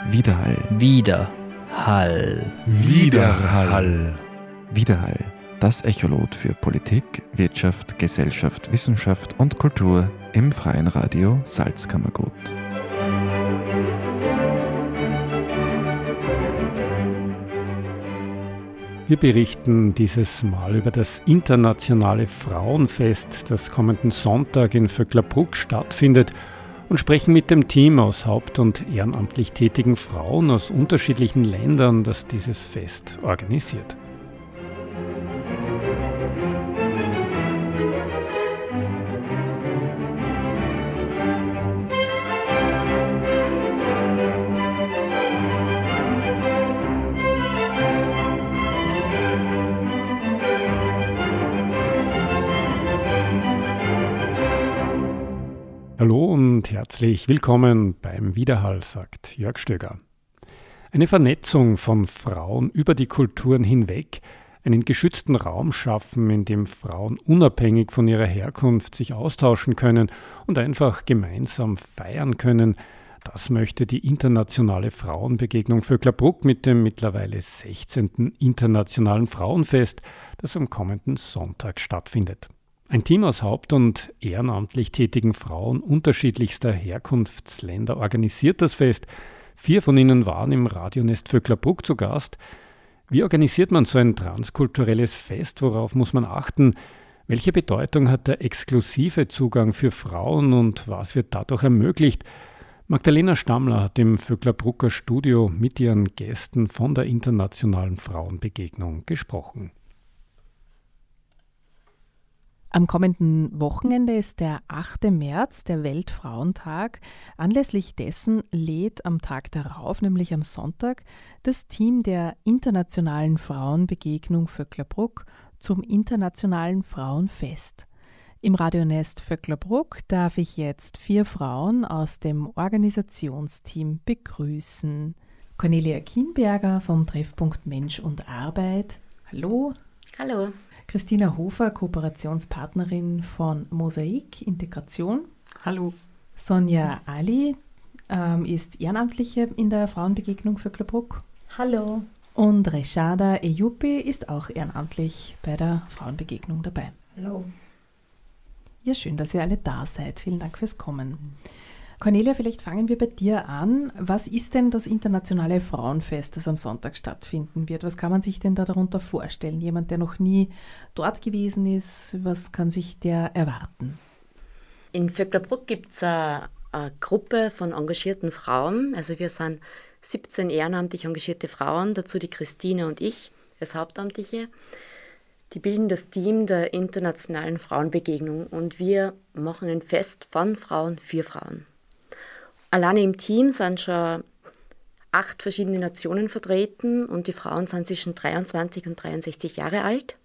Widerhall. Widerhall. Widerhall. Widerhall. Das Echolot für Politik, Wirtschaft, Gesellschaft, Wissenschaft und Kultur im Freien Radio Salzkammergut. Wir berichten dieses Mal über das internationale Frauenfest, das kommenden Sonntag in Vöcklerbruck stattfindet, und sprechen mit dem Team aus haupt- und ehrenamtlich tätigen Frauen aus unterschiedlichen Ländern, das dieses Fest organisiert. Hallo und herzlich willkommen beim Widerhall, sagt Jörg Stöger. Eine Vernetzung von Frauen über die Kulturen hinweg, einen geschützten Raum schaffen, in dem Frauen unabhängig von ihrer Herkunft sich austauschen können und einfach gemeinsam feiern können, das möchte die internationale Frauenbegegnung Vöcklerbruck mit dem mittlerweile 16. Internationalen Frauenfest, das am kommenden Sonntag stattfindet. Ein Team aus haupt- und ehrenamtlich tätigen Frauen unterschiedlichster Herkunftsländer organisiert das Fest. 4 von ihnen waren im Radionest Vöcklerbruck zu Gast. Wie organisiert man so ein transkulturelles Fest? Worauf muss man achten? Welche Bedeutung hat der exklusive Zugang für Frauen und was wird dadurch ermöglicht? Magdalena Stammler hat im Vöcklerbrucker Studio mit ihren Gästen von der Internationalen Frauenbegegnung gesprochen. Am kommenden Wochenende ist der 8. März, der Weltfrauentag. Anlässlich dessen lädt am Tag darauf, nämlich am Sonntag, das Team der Internationalen Frauenbegegnung Vöcklerbruck zum Internationalen Frauenfest. Im Radionest Vöcklerbruck darf ich jetzt 4 Frauen aus dem Organisationsteam begrüßen. Cornelia Kienberger vom Treffpunkt Mensch und Arbeit. Hallo. Hallo. Christina Hofer, Kooperationspartnerin von Mosaik Integration. Hallo. Sonja Ali ist Ehrenamtliche in der Frauenbegegnung Vöcklerbruck. Hallo. Und Reshada Eyupi ist auch ehrenamtlich bei der Frauenbegegnung dabei. Hallo. Ja, schön, dass ihr alle da seid. Vielen Dank fürs Kommen. Cornelia, vielleicht fangen wir bei dir an. Was ist denn das internationale Frauenfest, das am Sonntag stattfinden wird? Was kann man sich denn da darunter vorstellen? Jemand, der noch nie dort gewesen ist, was kann sich der erwarten? In Vöcklerbruck gibt es eine Gruppe von engagierten Frauen. Also wir sind 17 ehrenamtlich engagierte Frauen, dazu die Christine und ich als Hauptamtliche. Die bilden das Team der Internationalen Frauenbegegnung und wir machen ein Fest von Frauen für Frauen. Alleine im Team sind schon 8 verschiedene Nationen vertreten und die Frauen sind zwischen 23 und 63 Jahre alt.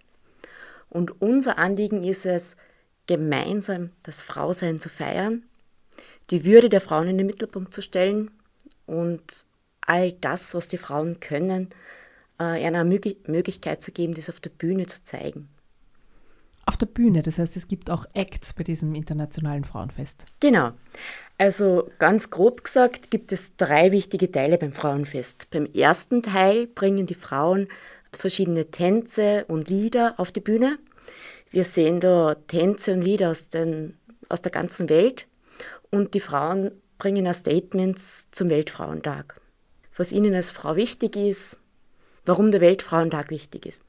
Und unser Anliegen ist es, gemeinsam das Frausein zu feiern, die Würde der Frauen in den Mittelpunkt zu stellen und all das, was die Frauen können, eine Möglichkeit zu geben, das auf der Bühne zu zeigen. Auf der Bühne, das heißt, es gibt auch Acts bei diesem Internationalen Frauenfest. Genau. Also ganz grob gesagt gibt es 3 wichtige Teile beim Frauenfest. Beim ersten Teil bringen die Frauen verschiedene Tänze und Lieder auf die Bühne. Wir sehen da Tänze und Lieder aus der ganzen Welt und die Frauen bringen auch Statements zum Weltfrauentag. Was ihnen als Frau wichtig ist, warum der Weltfrauentag wichtig ist.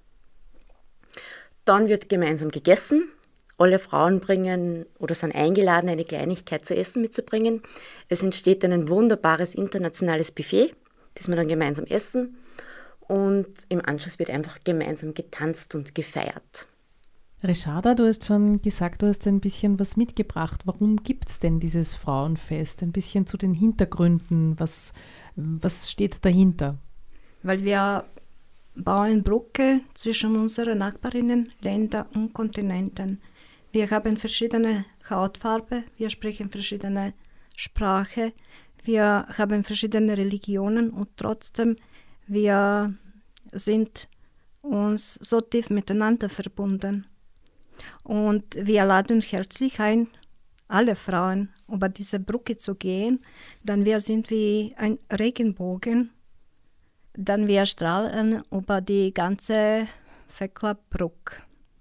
Dann wird gemeinsam gegessen. Alle Frauen bringen oder sind eingeladen, eine Kleinigkeit zu essen mitzubringen. Es entsteht dann ein wunderbares internationales Buffet, das wir dann gemeinsam essen. Und im Anschluss wird einfach gemeinsam getanzt und gefeiert. Reshada, du hast schon gesagt, du hast ein bisschen was mitgebracht. Warum gibt es denn dieses Frauenfest? Ein bisschen zu den Hintergründen. Was steht dahinter? Weil wir bauen Brücke zwischen unseren Nachbarinnen, Ländern und Kontinenten. Wir haben verschiedene Hautfarbe, wir sprechen verschiedene Sprache, wir haben verschiedene Religionen und trotzdem wir sind uns so tief miteinander verbunden. Und wir laden herzlich ein, alle Frauen über diese Brücke zu gehen, dann wir sind wie ein Regenbogen, dann wir strahlen über die ganze Vöcklerbrücke.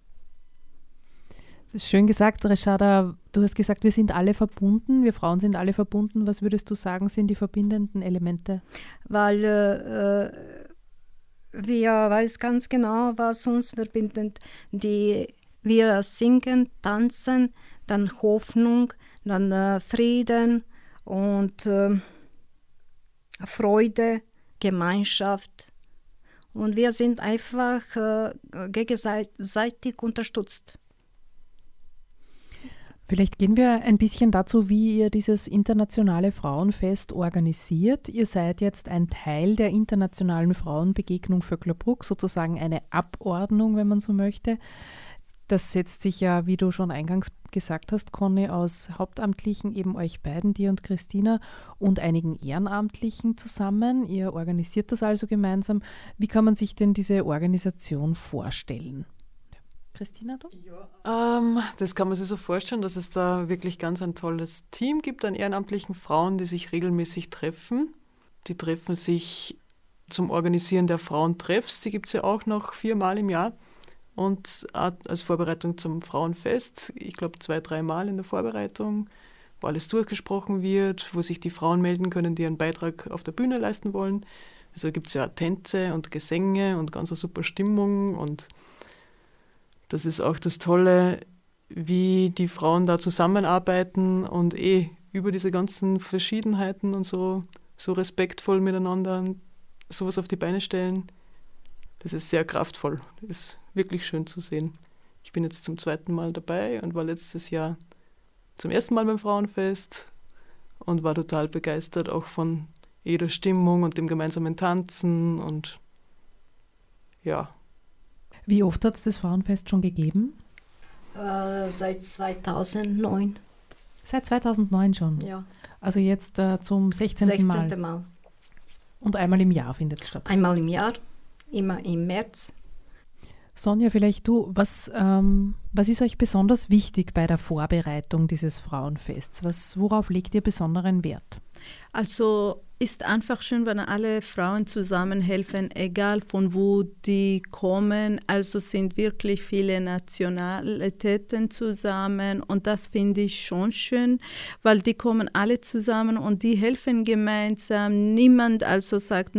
Das ist schön gesagt, Reshada. Du hast gesagt, wir sind alle verbunden, wir Frauen sind alle verbunden. Was würdest du sagen, sind die verbindenden Elemente? Weil wir weiß ganz genau, was uns verbindet. Wir singen, tanzen, dann Hoffnung, dann Frieden und Freude, Gemeinschaft. Und wir sind einfach gegenseitig unterstützt. Vielleicht gehen wir ein bisschen dazu, wie ihr dieses internationale Frauenfest organisiert. Ihr seid jetzt ein Teil der internationalen Frauenbegegnung Vöcklerbruck, sozusagen eine Abordnung, wenn man so möchte. Das setzt sich ja, wie du schon eingangs gesagt hast, Conny, aus Hauptamtlichen, eben euch beiden, dir und Christina, und einigen Ehrenamtlichen zusammen. Ihr organisiert das also gemeinsam. Wie kann man sich denn diese Organisation vorstellen? Christina, du? Ja, das kann man sich so vorstellen, dass es da wirklich ganz ein tolles Team gibt an ehrenamtlichen Frauen, die sich regelmäßig treffen. Die treffen sich zum Organisieren der Frauentreffs. Die gibt es ja auch noch 4-mal im Jahr. Und als Vorbereitung zum Frauenfest, ich glaube 2-3 Mal in der Vorbereitung, wo alles durchgesprochen wird, wo sich die Frauen melden können, die einen Beitrag auf der Bühne leisten wollen. Also gibt es ja Tänze und Gesänge und ganz eine super Stimmung, und das ist auch das Tolle, wie die Frauen da zusammenarbeiten und über diese ganzen Verschiedenheiten und so respektvoll miteinander sowas auf die Beine stellen. Das ist sehr kraftvoll. Das ist wirklich schön zu sehen. Ich bin jetzt zum 2. Mal dabei und war letztes Jahr zum 1. Mal beim Frauenfest und war total begeistert auch von der Stimmung und dem gemeinsamen Tanzen und ja. Wie oft hat es das Frauenfest schon gegeben? Seit 2009. Seit 2009 schon? Ja. Also jetzt zum 16. Mal. 16. Mal. Und einmal im Jahr findet es statt? Einmal im Jahr, immer im März. Sonja, vielleicht du, was ist euch besonders wichtig bei der Vorbereitung dieses Frauenfests? Worauf legt ihr besonderen Wert? Also ist einfach schön, wenn alle Frauen zusammenhelfen, egal von wo die kommen. Also sind wirklich viele Nationalitäten zusammen, und das finde ich schon schön, weil die kommen alle zusammen und die helfen gemeinsam. Niemand also sagt,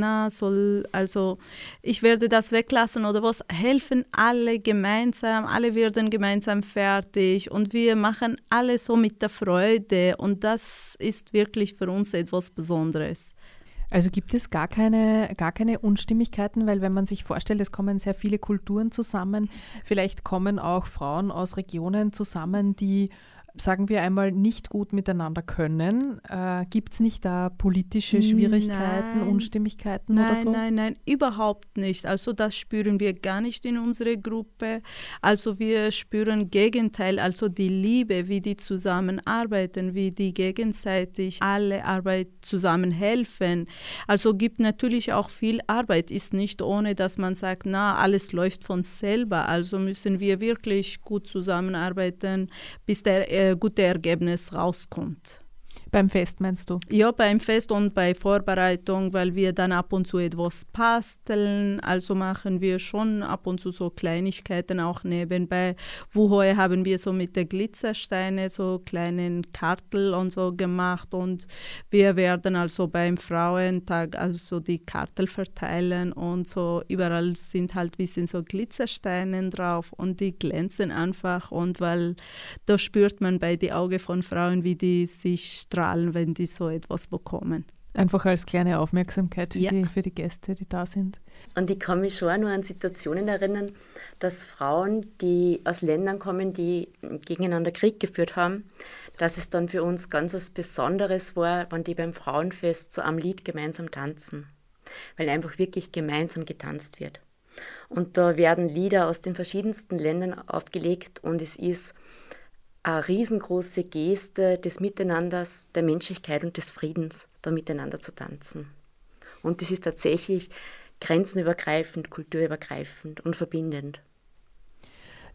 ich werde das weglassen oder was. Helfen alle gemeinsam, alle werden gemeinsam fertig und wir machen alles so mit der Freude, und das ist wirklich für uns etwas Besonderes. Also gibt es gar keine Unstimmigkeiten, weil wenn man sich vorstellt, es kommen sehr viele Kulturen zusammen, vielleicht kommen auch Frauen aus Regionen zusammen, die, sagen wir einmal, nicht gut miteinander können. Gibt es nicht da politische Schwierigkeiten, Unstimmigkeiten oder so? Nein, überhaupt nicht. Also das spüren wir gar nicht in unserer Gruppe. Also wir spüren Gegenteil, also die Liebe, wie die zusammenarbeiten, wie die gegenseitig alle Arbeit zusammen helfen. Also gibt natürlich auch viel Arbeit, ist nicht ohne, dass man sagt, alles läuft von selber. Also müssen wir wirklich gut zusammenarbeiten, bis der gute Ergebnis rauskommt. Beim Fest meinst du? Ja, beim Fest und bei Vorbereitung, weil wir dann ab und zu etwas basteln. Also machen wir schon ab und zu so Kleinigkeiten auch nebenbei. Wuhoi haben wir so mit den Glitzersteinen so kleinen Karten und so gemacht, und wir werden also beim Frauentag also die Karten verteilen und so. Überall sind halt ein bisschen so Glitzersteine drauf und die glänzen einfach, und weil da spürt man bei den Augen von Frauen, wie die sich strahlen, wenn die so etwas bekommen. Einfach als kleine Aufmerksamkeit für die Gäste, die da sind. Und ich kann mich schon auch nur an Situationen erinnern, dass Frauen, die aus Ländern kommen, die gegeneinander Krieg geführt haben, dass es dann für uns ganz was Besonderes war, wenn die beim Frauenfest so am Lied gemeinsam tanzen. Weil einfach wirklich gemeinsam getanzt wird. Und da werden Lieder aus den verschiedensten Ländern aufgelegt, und es ist eine riesengroße Geste des Miteinanders, der Menschlichkeit und des Friedens, da miteinander zu tanzen. Und das ist tatsächlich grenzenübergreifend, kulturübergreifend und verbindend.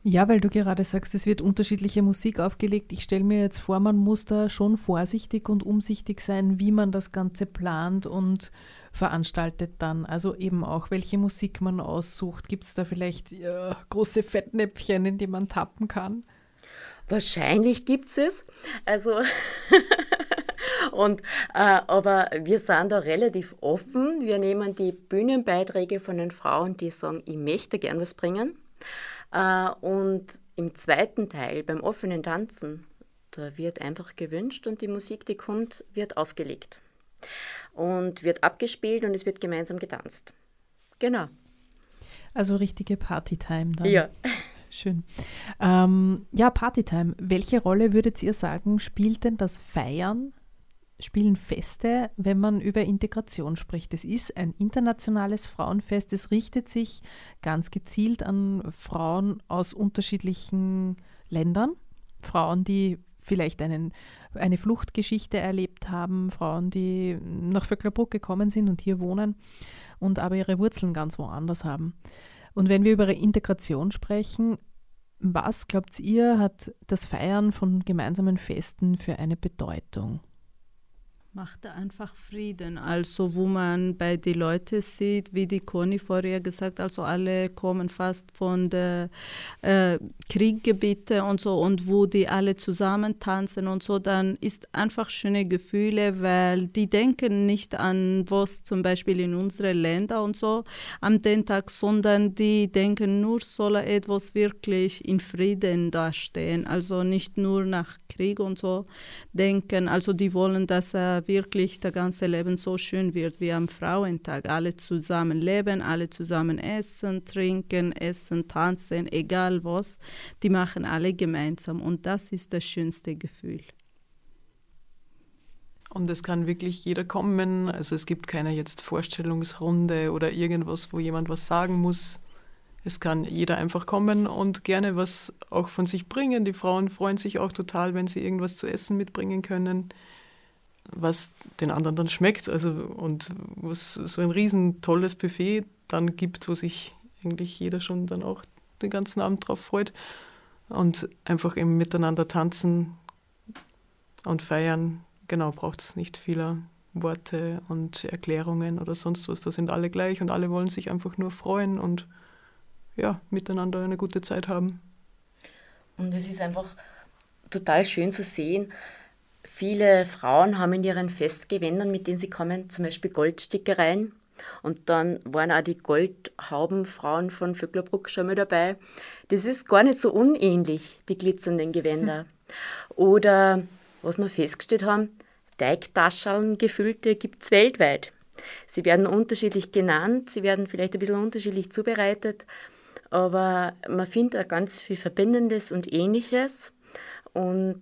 Ja, weil du gerade sagst, es wird unterschiedliche Musik aufgelegt. Ich stelle mir jetzt vor, man muss da schon vorsichtig und umsichtig sein, wie man das Ganze plant und veranstaltet dann. Also eben auch, welche Musik man aussucht. Gibt es da vielleicht große Fettnäpfchen, in die man tappen kann? Wahrscheinlich gibt es. Also aber wir sind da relativ offen. Wir nehmen die Bühnenbeiträge von den Frauen, die sagen, ich möchte gern was bringen. Und im zweiten Teil, beim offenen Tanzen, da wird einfach gewünscht und die Musik, die kommt, wird aufgelegt. Und wird abgespielt und es wird gemeinsam getanzt. Genau. Also richtige Partytime dann. Ja. Schön. Ja, Partytime. Welche Rolle würdet ihr sagen, spielt denn das Feiern, spielen Feste, wenn man über Integration spricht? Es ist ein internationales Frauenfest. Es richtet sich ganz gezielt an Frauen aus unterschiedlichen Ländern. Frauen, die vielleicht eine Fluchtgeschichte erlebt haben, Frauen, die nach Vöcklerbruck gekommen sind und hier wohnen und aber ihre Wurzeln ganz woanders haben. Und wenn wir über Integration sprechen, was, glaubt ihr, hat das Feiern von gemeinsamen Festen für eine Bedeutung? Macht einfach Frieden, also wo man bei den Leuten sieht, wie die Conny vorher gesagt, also alle kommen fast von der Kriegsgebiete und so und wo die alle zusammen tanzen und so, dann ist einfach schöne Gefühle, weil die denken nicht an was zum Beispiel in unsere Länder und so am den Tag, sondern die denken nur, soll etwas wirklich in Frieden dastehen, also nicht nur nach Krieg und so denken, also die wollen, dass wirklich das ganze Leben so schön wird wie am Frauentag. Alle zusammen leben, alle zusammen essen, trinken, tanzen, egal was. Die machen alle gemeinsam und das ist das schönste Gefühl. Und es kann wirklich jeder kommen. Also es gibt keine jetzt Vorstellungsrunde oder irgendwas, wo jemand was sagen muss. Es kann jeder einfach kommen und gerne was auch von sich bringen. Die Frauen freuen sich auch total, wenn sie irgendwas zu essen mitbringen können, was den anderen dann schmeckt, also und was so ein riesen tolles Buffet dann gibt, wo sich eigentlich jeder schon dann auch den ganzen Abend drauf freut und einfach im Miteinander tanzen und feiern, genau, braucht es nicht viele Worte und Erklärungen oder sonst was, da sind alle gleich und alle wollen sich einfach nur freuen und ja, miteinander eine gute Zeit haben. Und es ist einfach total schön zu sehen. Viele Frauen haben in ihren Festgewändern, mit denen sie kommen, zum Beispiel Goldstickereien. Und dann waren auch die Goldhaubenfrauen von Vöcklerbruck schon mal dabei. Das ist gar nicht so unähnlich, die glitzernden Gewänder. Oder, was wir festgestellt haben, Teigtascheln gefüllte gibt es weltweit. Sie werden unterschiedlich genannt, sie werden vielleicht ein bisschen unterschiedlich zubereitet, aber man findet auch ganz viel Verbindendes und Ähnliches. Und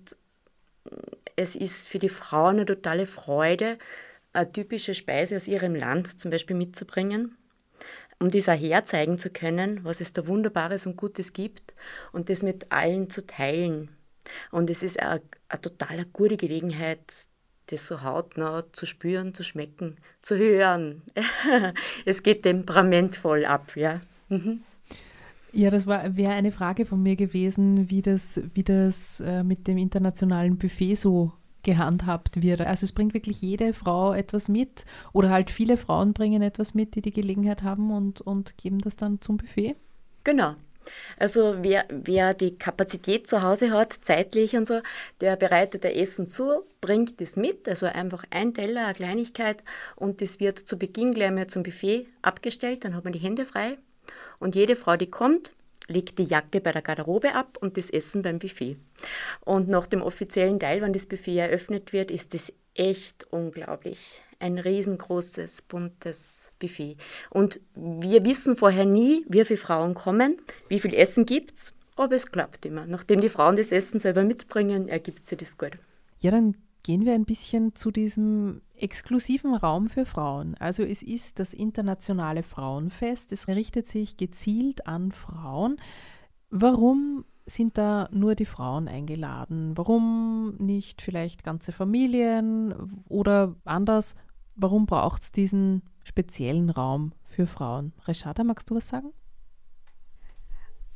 es ist für die Frauen eine totale Freude, eine typische Speise aus ihrem Land zum Beispiel mitzubringen, um das auch herzeigen zu können, was es da Wunderbares und Gutes gibt und das mit allen zu teilen. Und es ist eine total gute Gelegenheit, das so hautnah zu spüren, zu schmecken, zu hören. Es geht temperamentvoll ab, ja. Mhm. Ja, das wäre eine Frage von mir gewesen, wie das mit dem internationalen Buffet so gehandhabt wird. Also es bringt wirklich jede Frau etwas mit oder halt viele Frauen bringen etwas mit, die Gelegenheit haben und geben das dann zum Buffet? Genau. Also wer die Kapazität zu Hause hat, zeitlich und so, der bereitet ein Essen zu, bringt das mit, also einfach ein Teller, eine Kleinigkeit und das wird zu Beginn gleich mal zum Buffet abgestellt, dann hat man die Hände frei. Und jede Frau, die kommt, legt die Jacke bei der Garderobe ab und das Essen beim Buffet. Und nach dem offiziellen Teil, wenn das Buffet eröffnet wird, ist das echt unglaublich. Ein riesengroßes, buntes Buffet. Und wir wissen vorher nie, wie viele Frauen kommen, wie viel Essen gibt es, aber es klappt immer. Nachdem die Frauen das Essen selber mitbringen, ergibt sich das gut. Ja, dann gehen wir ein bisschen zu diesem exklusiven Raum für Frauen. Also es ist das internationale Frauenfest. Es richtet sich gezielt an Frauen. Warum sind da nur die Frauen eingeladen? Warum nicht vielleicht ganze Familien oder anders? Warum braucht es diesen speziellen Raum für Frauen? Reshada, magst du was sagen?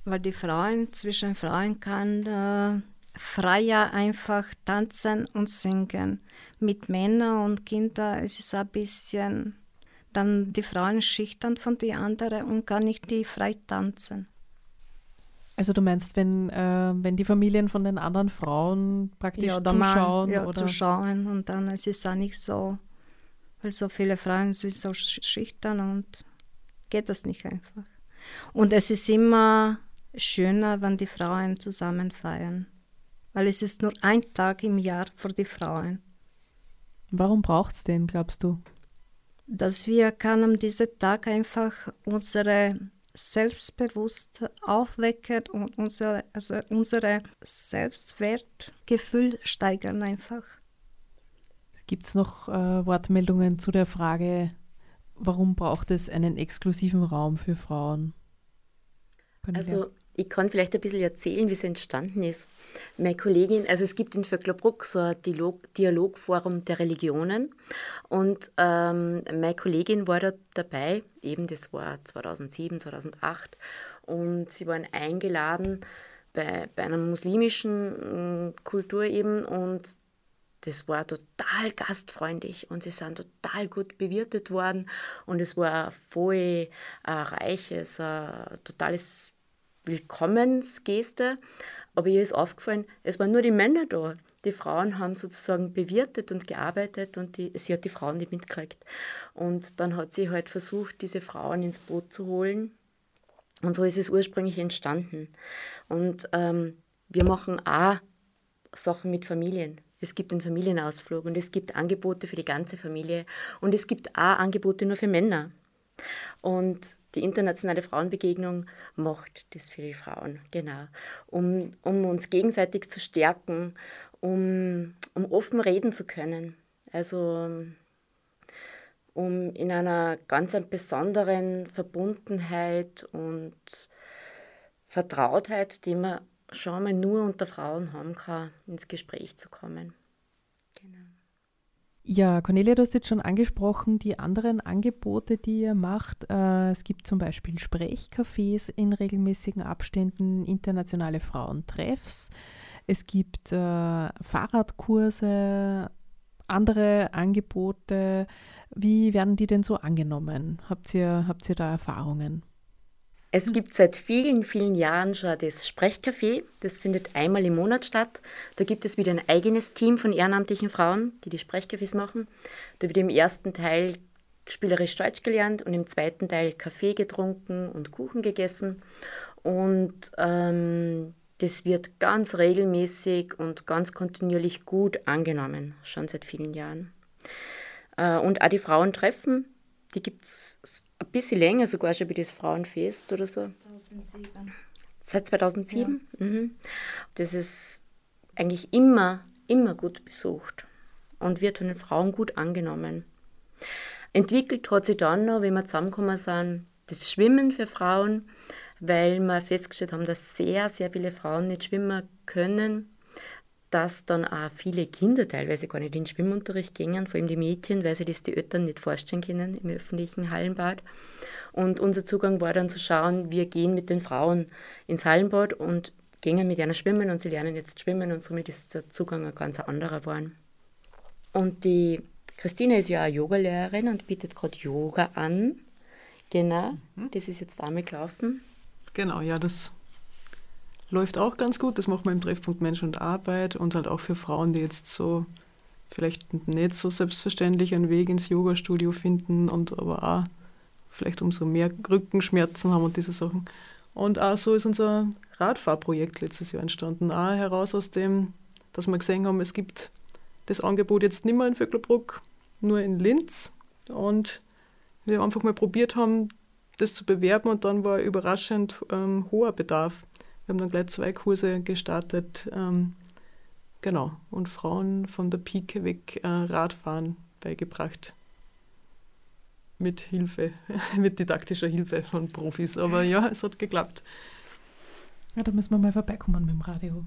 weil die Frauen, zwischen Frauen kann freier einfach tanzen und singen. Mit Männern und Kindern ist es ein bisschen, dann die Frauen schüchtern von den anderen und kann nicht die frei tanzen. Also du meinst, wenn die Familien von den anderen Frauen praktisch zuschauen? Ja, zuschauen und dann ist es auch nicht so, weil so viele Frauen sind so schüchtern und geht das nicht einfach. Und es ist immer schöner, wenn die Frauen zusammen feiern, weil es ist nur ein Tag im Jahr für die Frauen. Warum braucht es den, glaubst du? Dass wir an diesem Tag einfach unsere Selbstbewusst aufwecken und unser Selbstwertgefühl steigern einfach. Gibt es noch Wortmeldungen zu der Frage, warum braucht es einen exklusiven Raum für Frauen? Also ich kann vielleicht ein bisschen erzählen, wie es entstanden ist. Meine Kollegin, also es gibt in Vöcklerbruck so ein Dialogforum der Religionen und meine Kollegin war da dabei, eben das war 2007, 2008 und sie waren eingeladen bei einer muslimischen Kultur eben und das war total gastfreundlich und sie sind total gut bewirtet worden und es war voll reiches, totales Willkommensgeste. Aber ihr ist aufgefallen, es waren nur die Männer da. Die Frauen haben sozusagen bewirtet und gearbeitet und sie hat die Frauen nicht mitgekriegt. Und dann hat sie halt versucht, diese Frauen ins Boot zu holen. Und so ist es ursprünglich entstanden. Und wir machen auch Sachen mit Familien. Es gibt einen Familienausflug und es gibt Angebote für die ganze Familie und es gibt auch Angebote nur für Männer. Und die internationale Frauenbegegnung macht das für die Frauen, genau, um uns gegenseitig zu stärken, um offen reden zu können, also um in einer ganz besonderen Verbundenheit und Vertrautheit, die man schon mal nur unter Frauen haben kann, ins Gespräch zu kommen. Genau. Ja, Cornelia, du hast jetzt schon angesprochen, die anderen Angebote, die ihr macht. Es gibt zum Beispiel Sprechcafés in regelmäßigen Abständen, internationale Frauentreffs. Es gibt Fahrradkurse, andere Angebote. Wie werden die denn so angenommen? Habt ihr da Erfahrungen? Es gibt seit vielen, vielen Jahren schon das Sprechcafé. Das findet einmal im Monat statt. Da gibt es wieder ein eigenes Team von ehrenamtlichen Frauen, die Sprechcafés machen. Da wird im ersten Teil spielerisch Deutsch gelernt und im zweiten Teil Kaffee getrunken und Kuchen gegessen. Und das wird ganz regelmäßig und ganz kontinuierlich gut angenommen, schon seit vielen Jahren. Und auch die Frauentreffen, die gibt es ein bisschen länger, sogar schon wie das Frauenfest oder so. 2007. Seit 2007? Ja. Mhm. Das ist eigentlich immer gut besucht und wird von den Frauen gut angenommen. Entwickelt hat sich dann noch, wenn wir zusammengekommen sind, das Schwimmen für Frauen, weil wir festgestellt haben, dass sehr, sehr viele Frauen nicht schwimmen können, dass dann auch viele Kinder teilweise gar nicht in den Schwimmunterricht gingen, vor allem die Mädchen, weil sie das die Eltern nicht vorstellen können im öffentlichen Hallenbad. Und unser Zugang war dann zu schauen, wir gehen mit den Frauen ins Hallenbad und gehen mit einer schwimmen und sie lernen jetzt schwimmen und somit ist der Zugang ein ganz anderer geworden. Und die Christine ist ja auch Yogalehrerin und bietet gerade Yoga an. Genau, das ist jetzt damit gelaufen. Genau, ja, das läuft auch ganz gut. Das machen wir im Treffpunkt Mensch und Arbeit und halt auch für Frauen, die jetzt so vielleicht nicht so selbstverständlich einen Weg ins Yoga-Studio finden und aber auch vielleicht umso mehr Rückenschmerzen haben und diese Sachen. Und auch so ist unser Radfahrprojekt letztes Jahr entstanden. Auch heraus aus dem, dass wir gesehen haben, es gibt das Angebot jetzt nicht mehr in Vöcklerbruck, nur in Linz. Und wir einfach mal probiert haben, das zu bewerben und dann war überraschend hoher Bedarf. Wir haben dann gleich 2 Kurse gestartet, genau, und Frauen von der Pike weg Radfahren beigebracht. Mit Hilfe, mit didaktischer Hilfe von Profis. Aber ja, es hat geklappt. Ja, da müssen wir mal vorbeikommen mit dem Radio.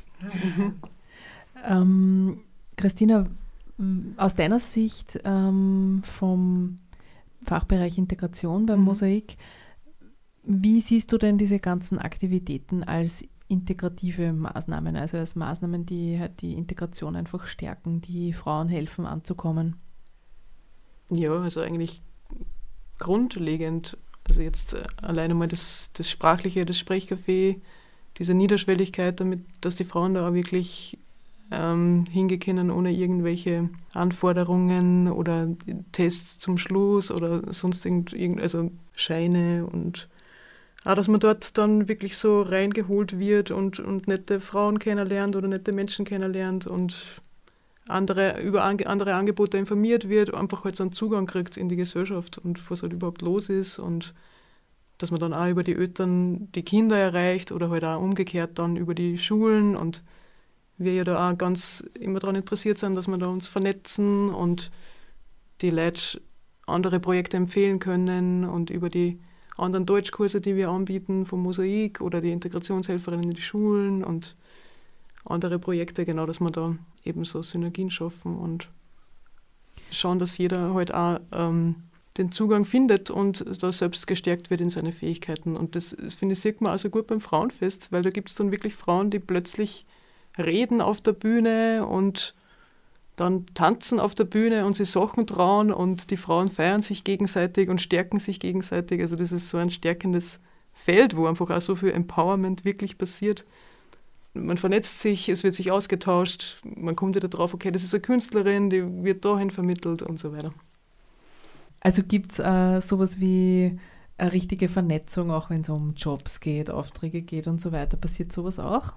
Christina, aus deiner Sicht vom Fachbereich Integration beim Mosaik, Wie siehst du denn diese ganzen Aktivitäten als integrative Maßnahmen, also als Maßnahmen, die halt die Integration einfach stärken, die Frauen helfen anzukommen? Ja, also eigentlich grundlegend. Also jetzt alleine mal das Sprachliche, das Sprechcafé, diese Niederschwelligkeit, damit, dass die Frauen da auch wirklich hingehen können ohne irgendwelche Anforderungen oder Tests zum Schluss oder sonst also Scheine und auch, dass man dort dann wirklich so reingeholt wird und nette Frauen kennenlernt oder nette Menschen kennenlernt und über andere Angebote informiert wird, einfach halt so einen Zugang kriegt in die Gesellschaft und was halt überhaupt los ist und dass man dann auch über die Eltern die Kinder erreicht oder halt auch umgekehrt dann über die Schulen und wir ja da auch ganz immer daran interessiert sind, dass wir da uns vernetzen und die Leute andere Projekte empfehlen können und über die anderen Deutschkurse, die wir anbieten, vom Mosaik oder die Integrationshelferinnen in die Schulen und andere Projekte, genau, dass wir da eben so Synergien schaffen und schauen, dass jeder halt auch den Zugang findet und da selbst gestärkt wird in seine Fähigkeiten. Und das, finde ich, sieht man also gut beim Frauenfest, weil da gibt es dann wirklich Frauen, die plötzlich reden auf der Bühne und dann tanzen auf der Bühne und sie Sachen trauen und die Frauen feiern sich gegenseitig und stärken sich gegenseitig. Also das ist so ein stärkendes Feld, wo einfach auch so viel Empowerment wirklich passiert. Man vernetzt sich, es wird sich ausgetauscht, man kommt wieder drauf, okay, das ist eine Künstlerin, die wird dahin vermittelt und so weiter. Also gibt es sowas wie eine richtige Vernetzung, auch wenn es um Jobs geht, Aufträge geht und so weiter? Passiert sowas auch?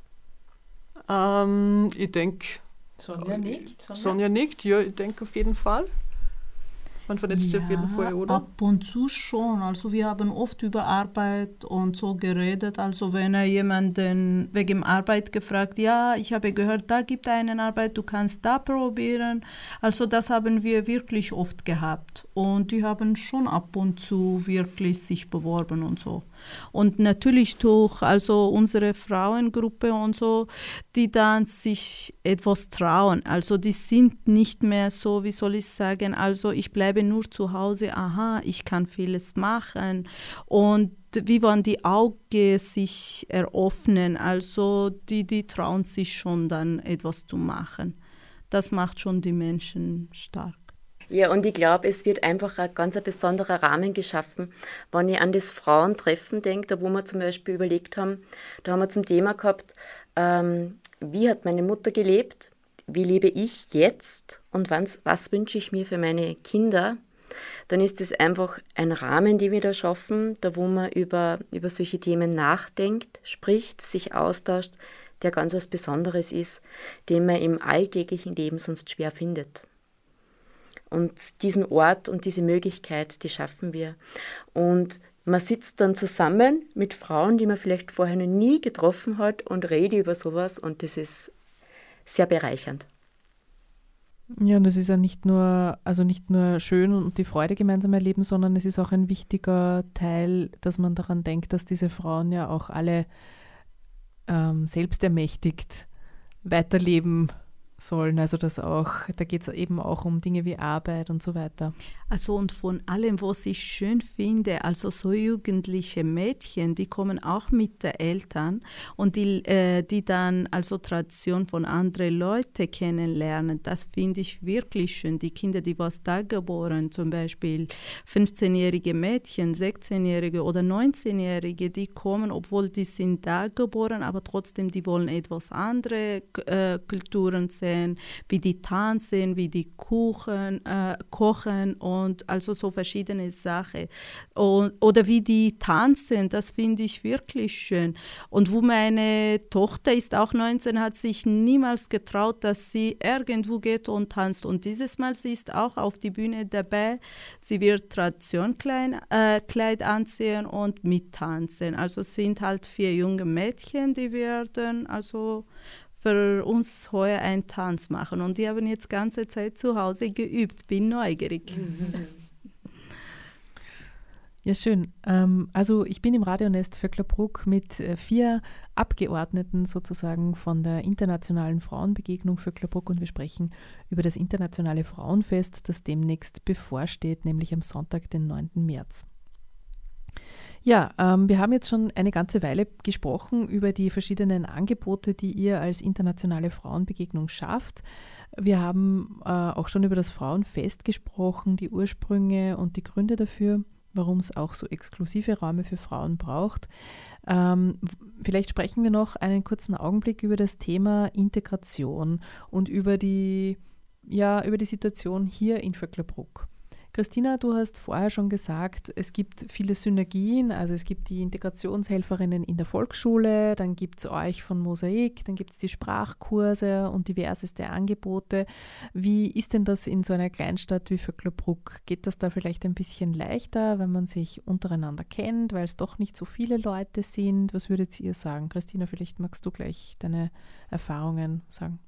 Ich denke... Sonja nickt. Sonja nickt, ja, ich denke auf jeden Fall. Man vernetzt sich auf jeden Fall, oder? Ab und zu schon. Also wir haben oft über Arbeit und so geredet. Also wenn jemanden wegen Arbeit gefragt, ja, ich habe gehört, da gibt es eine Arbeit, du kannst da probieren. Also das haben wir wirklich oft gehabt. Und die haben schon ab und zu wirklich sich beworben und so. Und natürlich durch also unsere Frauengruppe und so, die dann sich etwas trauen. Also die sind nicht mehr so, wie soll ich sagen, also ich bleibe nur zu Hause, aha, ich kann vieles machen. Und wie wenn die Augen sich eröffnen, also die trauen sich schon dann etwas zu machen. Das macht schon die Menschen stark. Ja, und ich glaube, es wird einfach ein ganz besonderer Rahmen geschaffen, wenn ich an das Frauentreffen denke, da wo wir zum Beispiel überlegt haben, da haben wir zum Thema gehabt, wie hat meine Mutter gelebt, wie lebe ich jetzt und was wünsche ich mir für meine Kinder, dann ist es einfach ein Rahmen, den wir da schaffen, da wo man über solche Themen nachdenkt, spricht, sich austauscht, der ganz was Besonderes ist, den man im alltäglichen Leben sonst schwer findet. Und diesen Ort und diese Möglichkeit, die schaffen wir. Und man sitzt dann zusammen mit Frauen, die man vielleicht vorher noch nie getroffen hat und redet über sowas und das ist sehr bereichernd. Ja, und es ist ja nicht nur schön und die Freude gemeinsam erleben, sondern es ist auch ein wichtiger Teil, dass man daran denkt, dass diese Frauen ja auch alle selbstermächtigt weiterleben sollen. Also da geht es eben auch um Dinge wie Arbeit und so weiter. Also und von allem, was ich schön finde, also so jugendliche Mädchen, die kommen auch mit den Eltern und die dann also Tradition von anderen Leuten kennenlernen. Das finde ich wirklich schön. Die Kinder, die was da geboren, zum Beispiel 15-jährige Mädchen, 16-jährige oder 19-jährige, die kommen, obwohl die sind da geboren, aber trotzdem, die wollen etwas andere Kulturen sehen, wie die tanzen, wie die kochen und also so verschiedene Sachen. Oder wie die tanzen, das finde ich wirklich schön. Und wo meine Tochter ist auch 19, hat sich niemals getraut, dass sie irgendwo geht und tanzt. Und dieses Mal, sie ist auch auf die Bühne dabei. Sie wird Traditionskleid anziehen und mittanzen. Also es sind halt 4 junge Mädchen, die werden also für uns heuer einen Tanz machen. Und die haben jetzt die ganze Zeit zu Hause geübt. Bin neugierig. Ja, schön. Also ich bin im Radionest Vöcklerbruck mit 4 Abgeordneten sozusagen von der Internationalen Frauenbegegnung Vöcklerbruck und wir sprechen über das Internationale Frauenfest, das demnächst bevorsteht, nämlich am Sonntag, den 9. März. Ja, wir haben jetzt schon eine ganze Weile gesprochen über die verschiedenen Angebote, die ihr als internationale Frauenbegegnung schafft. Wir haben auch schon über das Frauenfest gesprochen, die Ursprünge und die Gründe dafür, warum es auch so exklusive Räume für Frauen braucht. Vielleicht sprechen wir noch einen kurzen Augenblick über das Thema Integration und über die Situation hier in Vöcklerbruck. Christina, du hast vorher schon gesagt, es gibt viele Synergien, also es gibt die Integrationshelferinnen in der Volksschule, dann gibt es euch von Mosaik, dann gibt es die Sprachkurse und diverseste Angebote. Wie ist denn das in so einer Kleinstadt wie Vöcklerbruck? Geht das da vielleicht ein bisschen leichter, wenn man sich untereinander kennt, weil es doch nicht so viele Leute sind? Was würdet ihr sagen? Christina, vielleicht magst du gleich deine Erfahrungen sagen.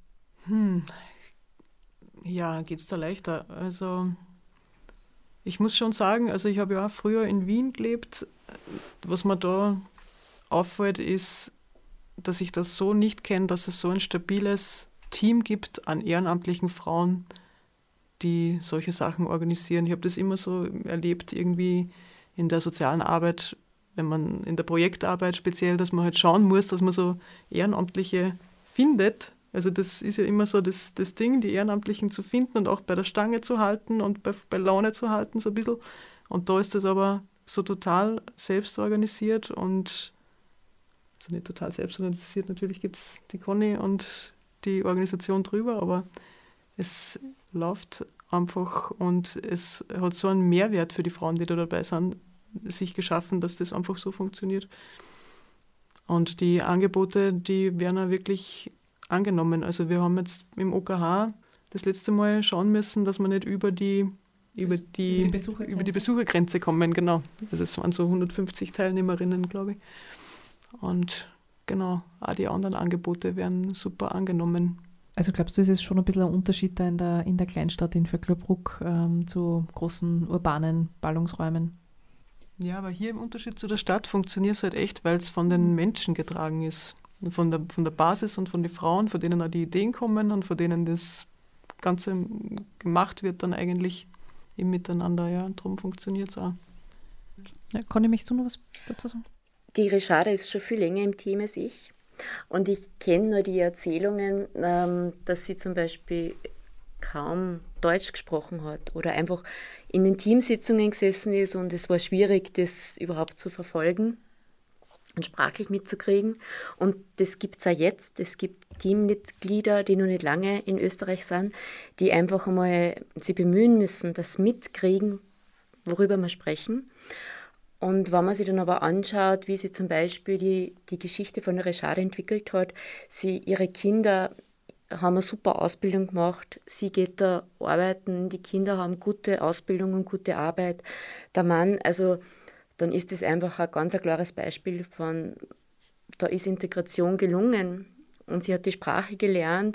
Ja, geht es da leichter? Also ich muss schon sagen, also ich habe ja auch früher in Wien gelebt. Was mir da auffällt, ist, dass ich das so nicht kenne, dass es so ein stabiles Team gibt an ehrenamtlichen Frauen, die solche Sachen organisieren. Ich habe das immer so erlebt, irgendwie in der sozialen Arbeit, wenn man in der Projektarbeit speziell, dass man halt schauen muss, dass man so Ehrenamtliche findet. Also das ist ja immer so das Ding, die Ehrenamtlichen zu finden und auch bei der Stange zu halten und bei Laune zu halten so ein bisschen. Und da ist das aber so total selbst organisiert und, also nicht total selbst organisiert, natürlich gibt es die Conny und die Organisation drüber, aber es läuft einfach und es hat so einen Mehrwert für die Frauen, die da dabei sind, sich geschaffen, dass das einfach so funktioniert. Und die Angebote, die werden auch wirklich angenommen. Also wir haben jetzt im OKH das letzte Mal schauen müssen, dass wir nicht über die Besuchergrenze kommen. Genau. Also es waren so 150 Teilnehmerinnen, glaube ich. Und genau, auch die anderen Angebote werden super angenommen. Also glaubst du, es ist schon ein bisschen ein Unterschied da in der Kleinstadt in Vöcklerbruck zu großen urbanen Ballungsräumen? Ja, aber hier im Unterschied zu der Stadt funktioniert es halt echt, weil es von den Menschen getragen ist. Von der Basis und von den Frauen, von denen auch die Ideen kommen und von denen das Ganze gemacht wird dann eigentlich im Miteinander. Ja, und darum funktioniert es auch. Ja, Conny, möchtest du noch was dazu sagen? Die Reshada ist schon viel länger im Team als ich. Und ich kenne nur die Erzählungen, dass sie zum Beispiel kaum Deutsch gesprochen hat oder einfach in den Teamsitzungen gesessen ist und es war schwierig, das überhaupt zu verfolgen und sprachlich mitzukriegen. Und das gibt es auch jetzt. Es gibt Teammitglieder, die noch nicht lange in Österreich sind, die einfach einmal sich bemühen müssen, das mitkriegen, worüber wir sprechen. Und wenn man sich dann aber anschaut, wie sie zum Beispiel die Geschichte von der Reshada entwickelt hat, ihre Kinder haben eine super Ausbildung gemacht, sie geht da arbeiten, die Kinder haben gute Ausbildung und gute Arbeit. Der Mann, also dann ist das einfach ein ganz klares Beispiel von, da ist Integration gelungen und sie hat die Sprache gelernt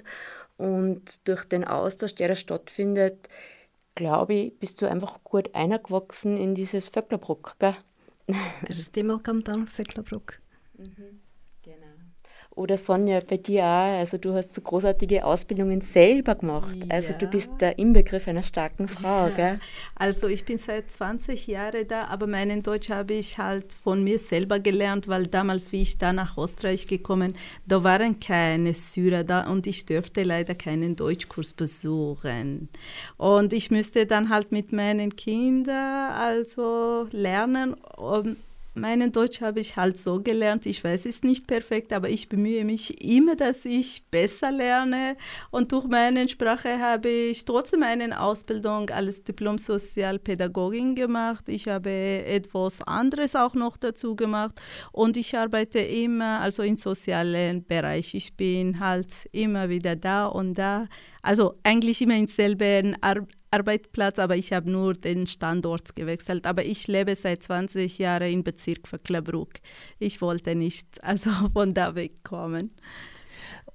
und durch den Austausch, der da stattfindet, glaube ich, bist du einfach gut eingewachsen in dieses Vöcklerbruck, gell? Das Thema kommt dann Vöcklerbruck. Genau. Oder Sonja, bei dir auch, also du hast so großartige Ausbildungen selber gemacht. Ja. Also du bist der Inbegriff einer starken Frau, gell? Also ich bin seit 20 Jahren da, aber meinen Deutsch habe ich halt von mir selber gelernt, weil damals, wie ich da nach Österreich gekommen, da waren keine Syrer da und ich durfte leider keinen Deutschkurs besuchen. Und ich müsste dann halt mit meinen Kindern also lernen. Meinen Deutsch habe ich halt so gelernt, ich weiß, es ist nicht perfekt, aber ich bemühe mich immer, dass ich besser lerne. Und durch meine Sprache habe ich trotzdem eine Ausbildung als Diplom-Sozialpädagogin gemacht. Ich habe etwas anderes auch noch dazu gemacht und ich arbeite immer also im sozialen Bereich. Ich bin halt immer wieder da und da. Also eigentlich immer im selben Arbeitsplatz, aber ich habe nur den Standort gewechselt. Aber ich lebe seit 20 Jahren im Bezirk Vöcklerbruck. Ich wollte nicht also von da wegkommen.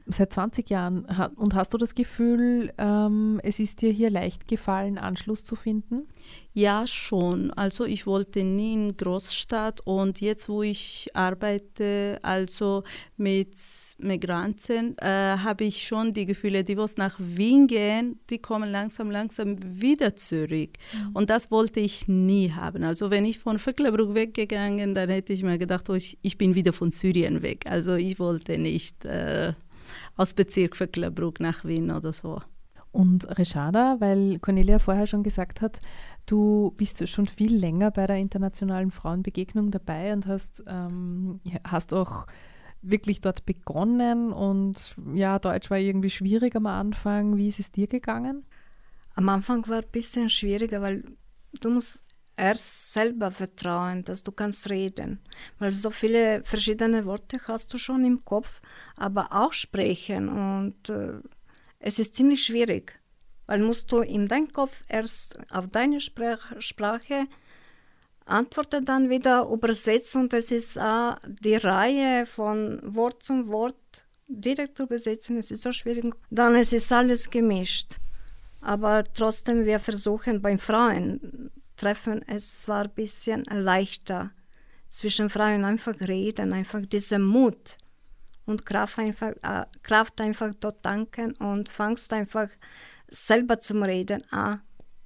seit 20 Jahren. Und hast du das Gefühl, es ist dir hier leicht gefallen, Anschluss zu finden? Ja, schon. Also ich wollte nie in Großstadt und jetzt, wo ich arbeite, also mit Migranten, habe ich schon die Gefühle, die was nach Wien gehen, die kommen langsam wieder zurück. Und das wollte ich nie haben. Also wenn ich von Vöcklerbruck weggegangen, dann hätte ich mir gedacht, ich bin wieder von Syrien weg. Also ich wollte nicht aus Bezirk Vöcklerbruck nach Wien oder so. Und Reshada, weil Cornelia vorher schon gesagt hat, du bist schon viel länger bei der Internationalen Frauenbegegnung dabei und hast auch wirklich dort begonnen und ja, Deutsch war irgendwie schwierig am Anfang. Wie ist es dir gegangen? Am Anfang war es ein bisschen schwieriger, weil du musst erst selber vertrauen, dass du kannst reden. Weil so viele verschiedene Worte hast du schon im Kopf, aber auch sprechen und es ist ziemlich schwierig, weil musst du in deinem Kopf erst auf deine Sprache antworten, dann wieder übersetzen und es ist die Reihe von Wort zu Wort direkt übersetzen, es ist so schwierig. Dann es ist alles gemischt, aber trotzdem wir versuchen beim Frauentreffen, es war ein bisschen leichter zwischen Frauen einfach reden, einfach dieser Mut. Und Kraft einfach dort danken und fangst einfach selber zum Reden an.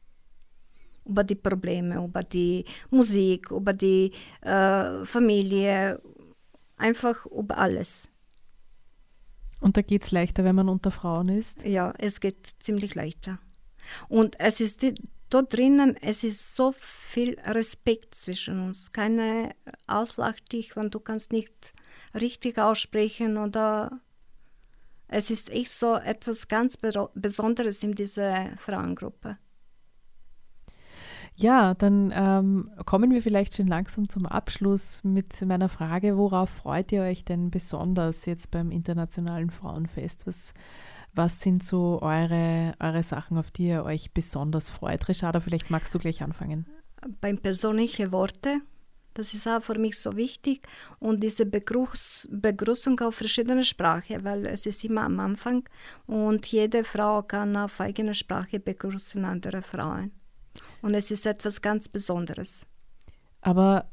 Über die Probleme, über die Musik, über die Familie, einfach über alles. Und da geht es leichter, wenn man unter Frauen ist? Ja, es geht ziemlich leichter. Und es ist dort drinnen, es ist so viel Respekt zwischen uns. Keine auslacht dich, wenn du kannst nicht richtig aussprechen oder es ist echt so etwas ganz Besonderes in dieser Frauengruppe. Ja, dann kommen wir vielleicht schon langsam zum Abschluss mit meiner Frage, worauf freut ihr euch denn besonders jetzt beim Internationalen Frauenfest? Was sind so eure Sachen, auf die ihr euch besonders freut? Reshada, vielleicht magst du gleich anfangen. Beim persönlichen Worte. Das ist auch für mich so wichtig. Und diese Begrüßung auf verschiedene Sprachen, weil es ist immer am Anfang und jede Frau kann auf eigene Sprache begrüßen andere Frauen. Und es ist etwas ganz Besonderes. Aber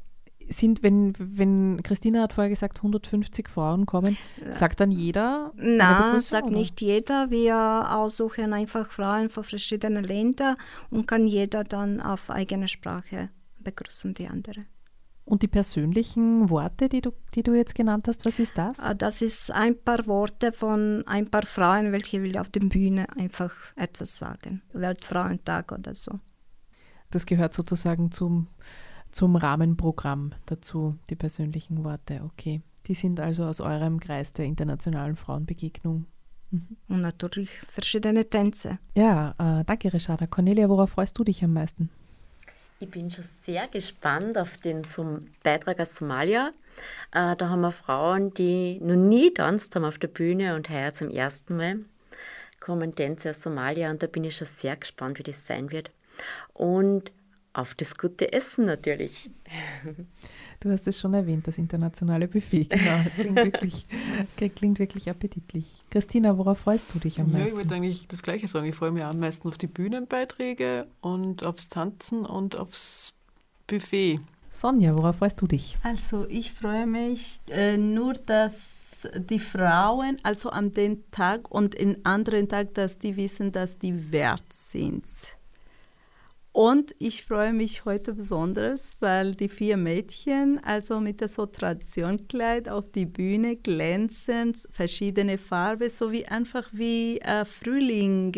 wenn Christina hat vorher gesagt, 150 Frauen kommen, sagt dann jeder? Nein, sagt nicht jeder. Wir aussuchen einfach Frauen von verschiedenen Ländern und kann jeder dann auf eigene Sprache begrüßen, die andere. Und die persönlichen Worte, die du jetzt genannt hast, was ist das? Das ist ein paar Worte von ein paar Frauen, welche will auf der Bühne einfach etwas sagen. Weltfrauentag oder so. Das gehört sozusagen zum Rahmenprogramm dazu, die persönlichen Worte. Okay. Die sind also aus eurem Kreis der Internationalen Frauenbegegnung. Mhm. Und natürlich verschiedene Tänze. Ja, danke Reshada. Cornelia, worauf freust du dich am meisten? Ich bin schon sehr gespannt auf den Beitrag aus Somalia. Da haben wir Frauen, die noch nie getanzt haben auf der Bühne und heuer zum ersten Mal kommen Tänze aus Somalia und da bin ich schon sehr gespannt, wie das sein wird. Und auf das gute Essen natürlich. Du hast es schon erwähnt, das internationale Buffet. Genau, das klingt wirklich appetitlich. Christina, worauf freust du dich am meisten? Ja, ich würde eigentlich das Gleiche sagen. Ich freue mich am meisten auf die Bühnenbeiträge und aufs Tanzen und aufs Buffet. Sonja, worauf freust du dich? Also ich freue mich nur, dass die Frauen, also an den Tag und in anderen Tag, dass die wissen, dass die wert sind. Und ich freue mich heute besonders, weil die 4 Mädchen, also mit so Traditionskleid auf die Bühne glänzen, verschiedene Farben, so wie einfach wie Frühling,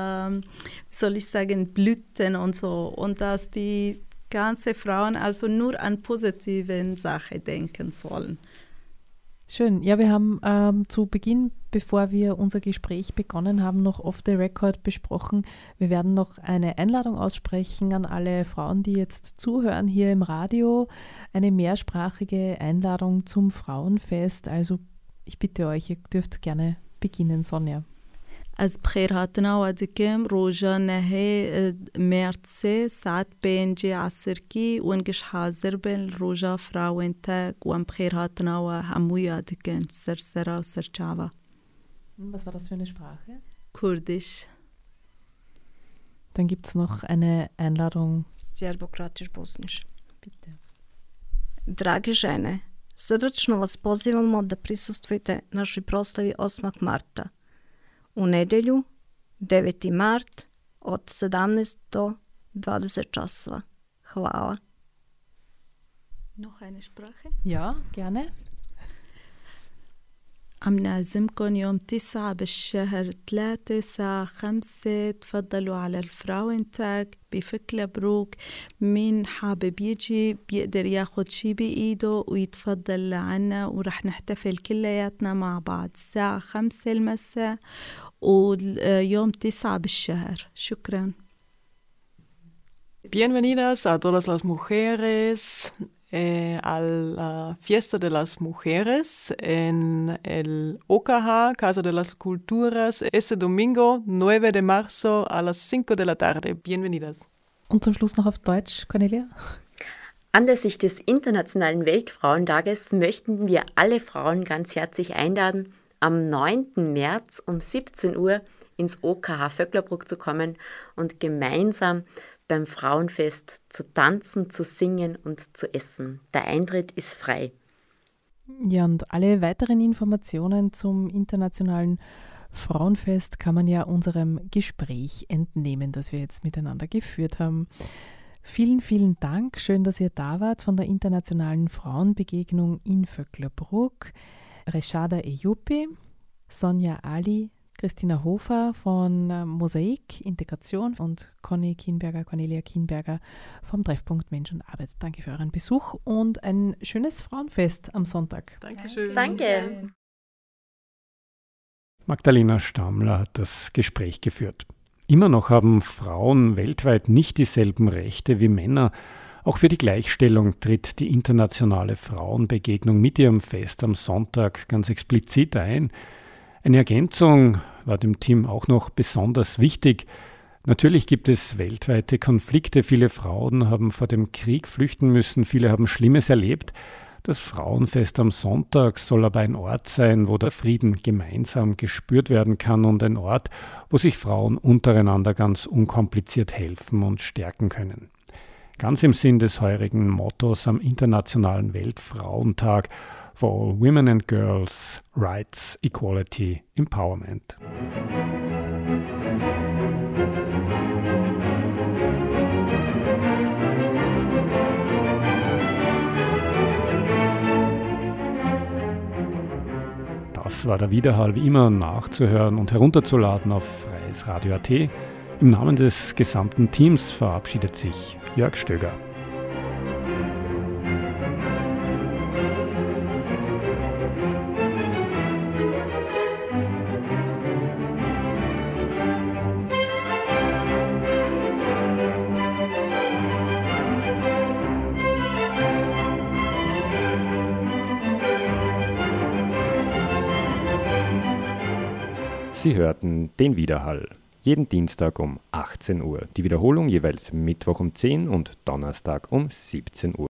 Blüten und so. Und dass die ganzen Frauen also nur an positiven Sachen denken sollen. Schön. Ja, wir haben zu Beginn, bevor wir unser Gespräch begonnen haben, noch off the record besprochen. Wir werden noch eine Einladung aussprechen an alle Frauen, die jetzt zuhören hier im Radio. Eine mehrsprachige Einladung zum Frauenfest. Also ich bitte euch, ihr dürft gerne beginnen, Sonja. از بخیر هاتنا و دکم روژا نهی مرتسه ساعت 5 عصر کی و انگش حاضر بین روژا فراوین تک و بخیر هاتنا و هموی دکن سر و سر چاوا. Was war das für eine Sprache? Kurdisch. Dann gibt es noch eine Einladung. Serbokroatisch-bosnisch. Bitte. Drage žene, srdačno vas pozivamo da prisustvujete našoj proslavi 8. marta. U nedelju, 9. mart, od 17 do 20 časova. Hvala. Noch eine Sprache? Ja, gerne. عم نعزمكم يوم 9 بالشهر 3 الساعة 5. تفضلوا على الفراونتاج بفكلة بروك. مين حابب يجي بيقدر ياخد شي بإيده ويتفضل لعنا، ورح نحتفل كلياتنا مع بعض الساعة 5 المساء ويوم 9 بالشهر. شكرا. Bienvenidas a todas las mujeres a la Fiesta de las Mujeres en el OKH, Casa de las Culturas, este domingo 9 de marzo a las 5 de la tarde. Bienvenidas. Und zum Schluss noch auf Deutsch, Cornelia. Anlässlich des Internationalen Weltfrauentages möchten wir alle Frauen ganz herzlich einladen, am 9. März um 17 Uhr ins OKH Vöcklerbruck zu kommen und gemeinsam beim Frauenfest zu tanzen, zu singen und zu essen. Der Eintritt ist frei. Ja, und alle weiteren Informationen zum Internationalen Frauenfest kann man ja unserem Gespräch entnehmen, das wir jetzt miteinander geführt haben. Vielen, vielen Dank. Schön, dass ihr da wart von der Internationalen Frauenbegegnung in Vöcklerbruck. Reshada Ejupi, Sonja Ali, Christina Hofer von Mosaik Integration und Cornelia Kienberger vom Treffpunkt Mensch und Arbeit. Danke für euren Besuch und ein schönes Frauenfest am Sonntag. Dankeschön. Danke. Magdalena Stammler hat das Gespräch geführt. Immer noch haben Frauen weltweit nicht dieselben Rechte wie Männer. Auch für die Gleichstellung tritt die Internationale Frauenbegegnung mit ihrem Fest am Sonntag ganz explizit ein. Eine Ergänzung war dem Team auch noch besonders wichtig. Natürlich gibt es weltweite Konflikte. Viele Frauen haben vor dem Krieg flüchten müssen. Viele haben Schlimmes erlebt. Das Frauenfest am Sonntag soll aber ein Ort sein, wo der Frieden gemeinsam gespürt werden kann und ein Ort, wo sich Frauen untereinander ganz unkompliziert helfen und stärken können. Ganz im Sinn des heurigen Mottos am Internationalen Weltfrauentag: For all women and girls, rights, equality, empowerment. Das war der Widerhall, wie immer nachzuhören und herunterzuladen auf Freies Radio.at. Im Namen des gesamten Teams verabschiedet sich Jörg Stöger. Sie hörten den Widerhall. Jeden Dienstag um 18 Uhr. Die Wiederholung jeweils Mittwoch um 10 und Donnerstag um 17 Uhr.